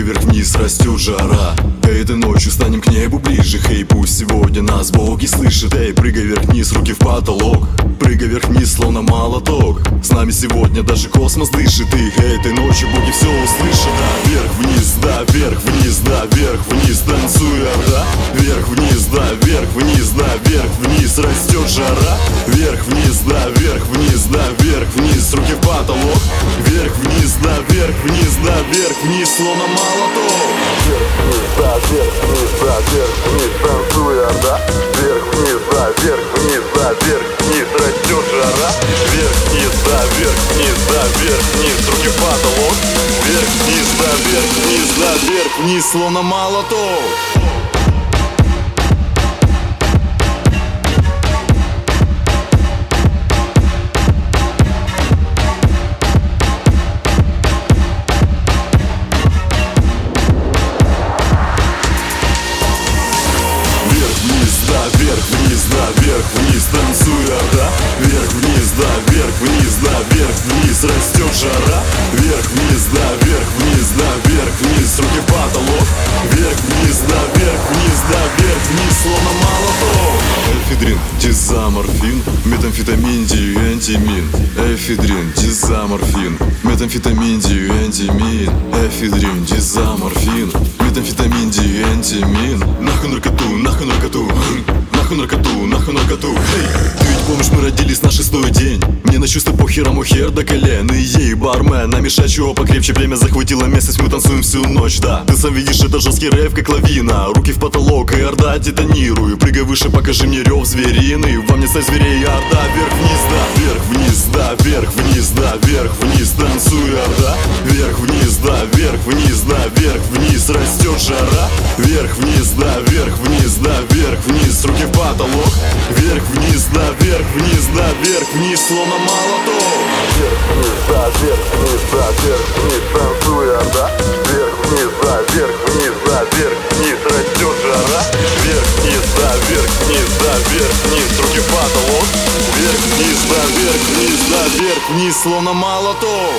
прыгай вверх-вниз, растет жара. Этой ночью станем к небу ближе. Хей, пусть сегодня нас боги слышат. Эй, прыгай вверх-вниз, руки в потолок. Прыгай вверх-вниз, словно молоток. С нами сегодня даже космос дышит. И этой ночью боги все услышат. Да, вверх-вниз, да, вверх-вниз, да, вверх-вниз, танцуя, да. Вверх-вниз, да, вверх-вниз, да, вверх-вниз, растет жара. Вверх-вниз, да, вверх-вниз, да, вверх-вниз, руки в потолок. Вверх-вниз, да, вверх-вниз, да, вверх-вниз, словно молоток. Вверх-вниз, да, вверх-вниз, да, вверх-вниз, танцуя, да. Вверх-вниз, да, вверх-вниз, да, вверх-вниз, растет жара. Вверх-вниз, да, вверх-вниз, да, вверх-вниз, руки в потолок. Вверх-вниз, да, вверх-вниз, да, вверх-вниз, словно молоток. Вверх-вниз, да, вверх-вниз, танцуя, да. Вверх-вниз, да, вверх-вниз, да, вверх-вниз, растет жара. Вверх-вниз, да, вверх-вниз, да, вверх-вниз, руки в потолок. Вверх-вниз, да, вверх-вниз, да, вверх-вниз, словно молоток. Эфедрин, дизаморфин, метамфетамин, диентимин. Эфедрин, дизаморфин, метамфетамин, диентимин. Эфедрин, дизаморфин, метамфетамин, диентимин. Нахуй наркоту, нахуй наркоту. Нахуй наркоту, нахуй наркоту. Эй, ты ведь помнишь, мы родились на 6-й день. Мне на чувство похерому хер до колен. И ей, бармен, намешать чего покрепче. Племя захватило местность, мы танцуем всю ночь, да. Ты сам видишь, это жесткий рэп, как лавина. Руки в потолок, и орда детонирую. Прыгай выше, покажи мне рев звериный. Вам не стать зверей, орда, вверх-вниз, да. Вверх-вниз, да, вверх-вниз, да, вверх-вниз, танцуя, орда. Вверх-вниз, да, вверх-вниз, да, вверх-вниз, растет жара. Вверх-вниз, да, вверх-вниз, да, вверх-вниз, руки в потолок. Вверх-вниз, да, вверх-вниз, да, вверх-вниз, словно молоток. Вверх-вниз, да, вверх-вниз, да, вверх-вниз, танцуя, да. Вверх-вниз, да, вверх-вниз, да, вверх-вниз, растет жара. Вверх-вниз, да, вверх-вниз, да, вверх-вниз, руки в потолок. Вверх-вниз, да, вверх-вниз, да, вверх-вниз, словно молоток.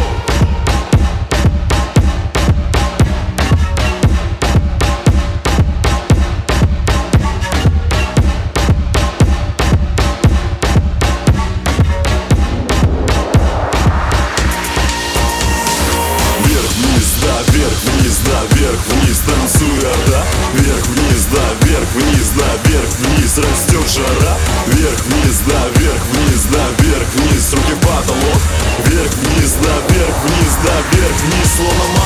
Вверх-вниз, да, вверх-вниз, танцуя, да. Вверх-вниз, да, вверх-вниз, да, вверх-вниз, растет жара. Вверх-вниз, да, вверх-вниз, да, вверх-вниз, руки в потолок. Вверх-вниз, да, вверх-вниз, да, вверх-вниз, словно